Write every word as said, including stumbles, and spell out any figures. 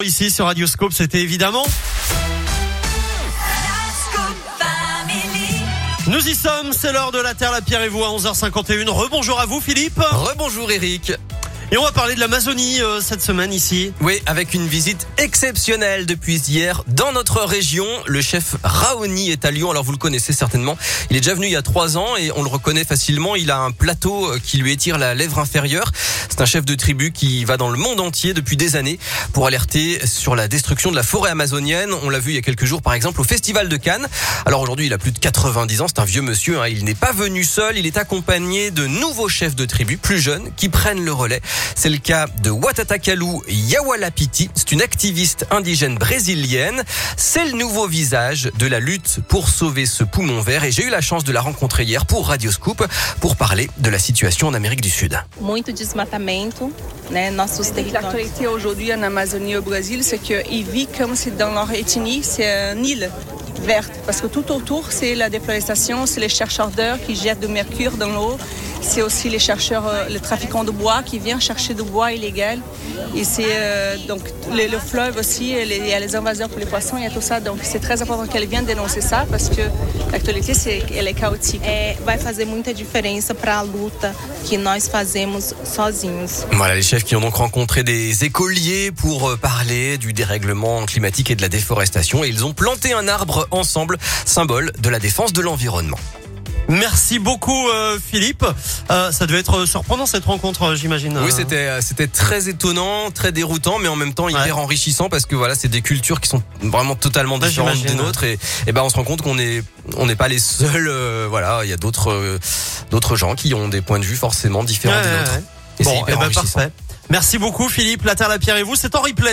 ici sur Radioscope, c'était évidemment... Nous y sommes, c'est l'heure de la Terre, la Pierre et vous à onze heures cinquante et une. Rebonjour à vous Philippe. Rebonjour Eric. Et on va parler de l'Amazonie euh, cette semaine ici. Oui, avec une visite exceptionnelle depuis hier dans notre région. Le chef Raoni est à Lyon. Alors vous le connaissez certainement. Il est déjà venu il y a trois ans et on le reconnaît facilement. Il a un plateau qui lui étire la lèvre inférieure. C'est un chef de tribu qui va dans le monde entier depuis des années pour alerter sur la destruction de la forêt amazonienne. On l'a vu il y a quelques jours par exemple au Festival de Cannes. Alors aujourd'hui il a plus de quatre-vingt-dix ans. C'est un vieux monsieur. Hein. Il n'est pas venu seul. Il est accompagné de nouveaux chefs de tribu plus jeunes qui prennent le relais. C'est le cas de Watatakalu Yawalapiti. C'est une activiste indigène brésilienne. C'est le nouveau visage de la lutte pour sauver ce poumon vert. Et j'ai eu la chance de la rencontrer hier pour Radioscoop pour parler de la situation en Amérique du Sud. Muito desmatamento, né, nossos territórios. L'actualité aujourd'hui en Amazonie au Brésil, c'est qu'ils vivent comme si dans leur ethnie, c'est une île verte. Parce que tout autour, c'est la déforestation, c'est les chercheurs d'or qui jettent du mercure dans l'eau. C'est aussi les chercheurs, les trafiquants de bois qui viennent chercher du bois illégal. Et c'est euh, donc le, le fleuve aussi, il y a les invaseurs pour les poissons, il y a tout ça. Donc c'est très important qu'elle vienne dénoncer ça parce que l'actualité, c'est, elle est chaotique. É, vai fazer muita diferença para a luta que nós fazemos sozinhos. Voilà, les chefs qui ont donc rencontré des écoliers pour parler du dérèglement climatique et de la déforestation. Et ils ont planté un arbre ensemble, symbole de la défense de l'environnement. Merci beaucoup euh, Philippe. Euh, ça devait être surprenant cette rencontre, euh, j'imagine. Oui, c'était c'était très étonnant, très déroutant, mais en même temps hyper ouais. enrichissant parce que voilà, c'est des cultures qui sont vraiment totalement différentes ouais, des nôtres et, et ben on se rend compte qu'on est on n'est pas les seuls. Euh, voilà, il y a d'autres euh, d'autres gens qui ont des points de vue forcément différents ouais, des nôtres. Ouais. Et bon, c'est hyper eh ben enrichissant. Parfait. Merci beaucoup Philippe. La Terre, la Pierre et vous, c'est en replay.